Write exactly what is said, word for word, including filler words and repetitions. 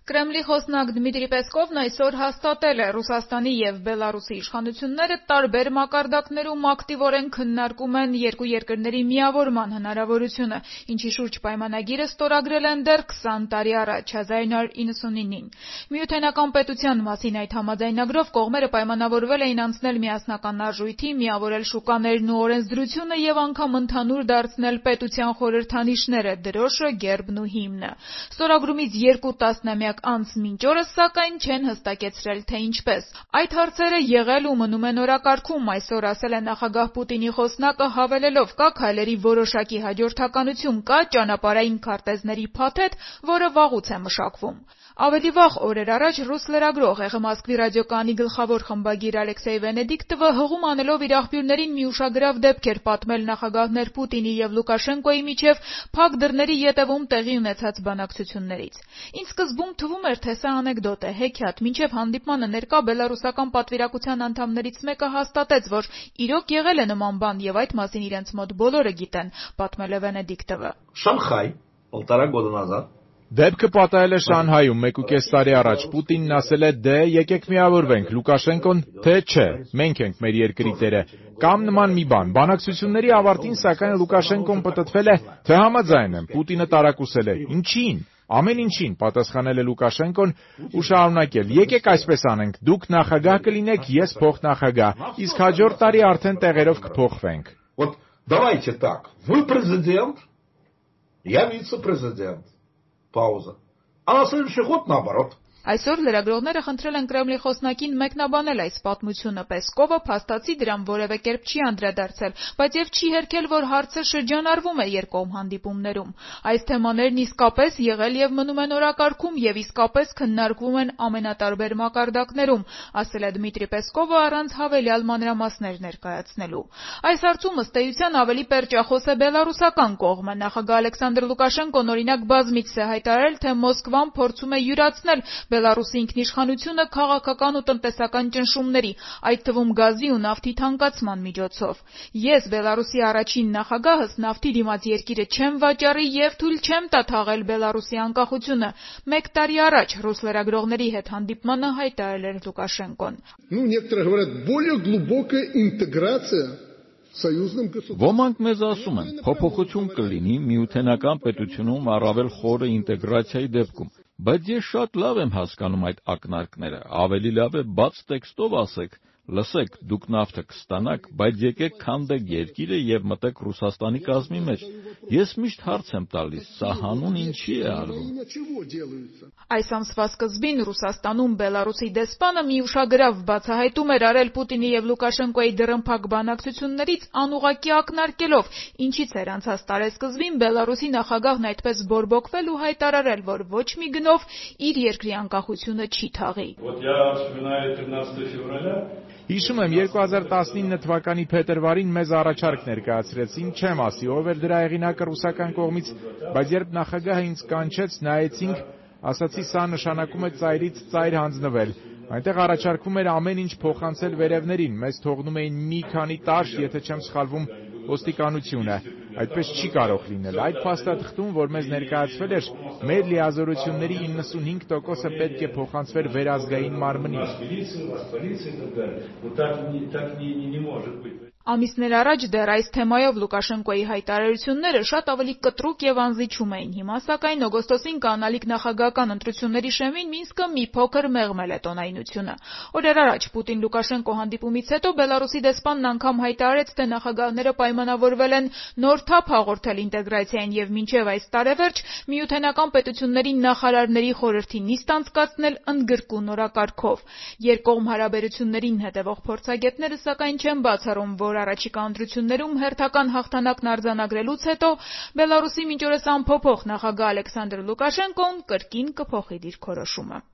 Կրեմլի խոսնակ Դմիտրի Պեսկովն այսօր հաստատել է Ռուսաստանի և Բելարուսի իշխանությունները տարբեր մակարդակներում ակտիվորեն քննարկում են երկու երկրների միավորման հնարավորությունը, ինչի շուրջ պայմանագիրը ստորագրել են դեռ քսան տարի առաջ, հազար իննսուն իննսունինին։ Միութենական պետության մասին այդ համաձայնագրով կողմերը պայմանավորվել էին անցնել միասնական արժույթի, միավորել շուկաներն ու օրենսդրությունը և անգամ ընդհանուր դարձնել պետության խորհրդանիշները՝ դրոշը, գերբն ու հիմնը։ Ստորագրումից երկու տասնամյակ անց մինչ օրս, սակայն չեն հստակեցրել, թե ինչպես։ Այդ հարցերը եղել ու մնում են օրակարգում, այսօր ասել է նախագահ Պուտինի խոսնակը, հավելելով՝ կա քայլերի որոշակի հաջորդականություն, կա ճանապարհային քարտեզների փաթեթ, որը վաղուց է մշակվում։ Ավելի վաղ օրեր առաջ ռուս լրագրող «Էխո Մոսկվի» ռադիոկայանի գլխավոր խմբագիր Ալեքսեյ Վենեդիկտովը հղում անելով իր աղբյուրներին մի ուշագրավ դեպք էր պատմել նախագահներ Պուտինի և Լուկաշենկոյի միջև փակ դռների ետևում տեղի ունեցած բանակցություններից։ Ինձ սկզբում թվում էր, թե սա անեկդոտ է, հեքիաթ, մինչև հանդիպմանը ներկա բելարուսական պատվիրակության անդամներից մեկը հաստատեց, որ իրոք եղել է նման բան և այդ մասին իրենց մոտ բոլորը գիտեն, պատմել է Վենեդիկտովը։ Շանհայ, полтора года назад. Դեպքը պատահել է Շանհայում մեկուկես տարի առաջ։ Պուտինն ասել է՝ դե եկեք միավորվենք, Լուկաշենկոն, թե չէ, մենք ենք մեր երկրի տերը, կամ նման մի բան։ Բանակցությունների ավարտին, սակայն Լուկաշենկոն պտտվել է, թե համաձայն եմ, Պուտինը տարակուսել է։ Ինչին։ Ամեն ինչին, պատասխանել է Լուկաշենկոն ու շարունակել. եկեք այսպես անենք, դուք նախագահ կլինեք, ես փոխնախագահ, իսկ հաջորդ տարի արդեն տեղերով կփոխվենք։ Вот давайте так. Вы президент, я вице-президент. Пауза. А на следующий год наоборот. Այսօր լրագրողները խնդրել են Կրեմլի խոսնակին մեկնաբանել այս պատմությունը։ Պեսկովը փաստացի դրան որևէ կերպ չի անդրադարձել, բայց եւ չի հերքել, որ հարցը շրջանառվում է երկկողմ հանդիպումներում։ Այս թեմաներն իսկապես եղել եւ մնում են օրակարգում եւ իսկապես քննարկվում են ամենատարբեր մակարդակներում, ասել է Դմիտրի Պեսկովը առանց հավելյալ մանրամասներ ներկայացնելու։ Այս հարցում ըստ էության ավելի պերճախոս է բելարուսական կողմը։ Նախագահ Ալեքսանդր Լուկաշենկոն օրինակ բազմիցս է հայտարարել, թե Մոսկվան փորձում է յուրացնել Բելարուսի ինքնիշխանությունը քաղաքական ու տնտեսական ճնշումների, այդ թվում գազի ու նավթի թանկացման միջոցով։ Ես Բելարուսի առաջին նախագահս նավթի դիմաց երկիրը չեմ վաճառի եւ թույլ չեմ տա թաղել Բելարուսի անկախությունը։ Մեկ տարի առաջ ռուս լրագրողների հետ հանդիպմանը հայտարարել էր Լուկաշենկոն։ Ну, некоторые говорят, более глубокая интеграция. Ոմանք մեզ ասում են, փոփոխություն կլինի միութենական պետությունում առավել խորը ինտեգրացիայի դեպքում, բայց ես շատ լավ եմ հասկանում այդ ակնարկները, ավելի լավ է բաց տեքստով ասեք, լսեք, դուք նավթը կստանաք, բայց եկեք քանդեք երկիրը եւ մտեք Ռուսաստանի կազմի մեջ։ Ես միշտ հարց եմ տալիս, սա հանուն ինչի է արվում։ Այս ամսվա սկզբին Ռուսաստանում Բելարուսի դեսպանը մի ուշագրավ բացահայտում էր արել Պուտինի եւ Լուկաշենկոյի դռնփակ բանակցություններից անուղղակի ակնարկելով, ինչից էր անցած տարեսկզբին Բելարուսի նախագահն այդպես բորբոքվել ու հայտարարել, որ ոչ մի գնով իր երկրի անկախությունը չի թաղի։ Հիշում եմ երկու հազար տասնինը թվականի փետրվարին մեզ առաջարկ ներկայացրեցին, չեմ ասի ով էր դրա հեղինակը ռուսական կողմից, բայց երբ նախագահը ինձ կանչեց, նայեցինք, ասացի սա նշանակում է ծայրից ծայր հանձնվել։ Այնտեղ առաջարկվում էր ամեն ինչ փոխանցել վերևներին, մեզ թողնում էին մի քանի տարր, եթե չեմ սխալվում, ոստիկանությունը։ Այդպես չի կարող լինել։ Այդ փաստաթղթում, որ մեզ ներկայացվել էր, մեր լիազորությունների իննսունհինգ տոկոսը պետք է փոխանցվեր վերազգային մարմնին։ Ամիսներ առաջ դեռ այս թեմայով Լուկաշենկոյի հայտարարությունները շատ ավելի կտրուկ եւ անզիջում էին։ Հիմա սակայն օգոստոսին կանալիք նախագահական ընտրությունների շեմին Մինսկը մի փոքր մեղմել է տոնայնությունը։ Օրեր առաջ Պուտին-Լուկաշենկո հանդիպումից հետո Բելարուսի դեսպանն անգամ հայտարարեց, թե նախագահները պայմանավորվել են նոր թափ հաղորդել ինտեգրացիային եւ մինչեւ այս տարեվերջ միութենական պետությունների նախարարների խորհրդի նիստ անցկացնել ընդգրկուն օրակարգով։ Երկկողմ հարաբերություններին հետևող փորձագետները սակայն չեն բացառում, որ առաջիկա ընտրություններում հերթական հաղթանակն արձանագրելուց հետո Բելարուսի մինչ օրս անփոփոխ նախագահ Ալեքսանդր Լուկաշենկոն կրկին կփոխի դիրքորոշումը։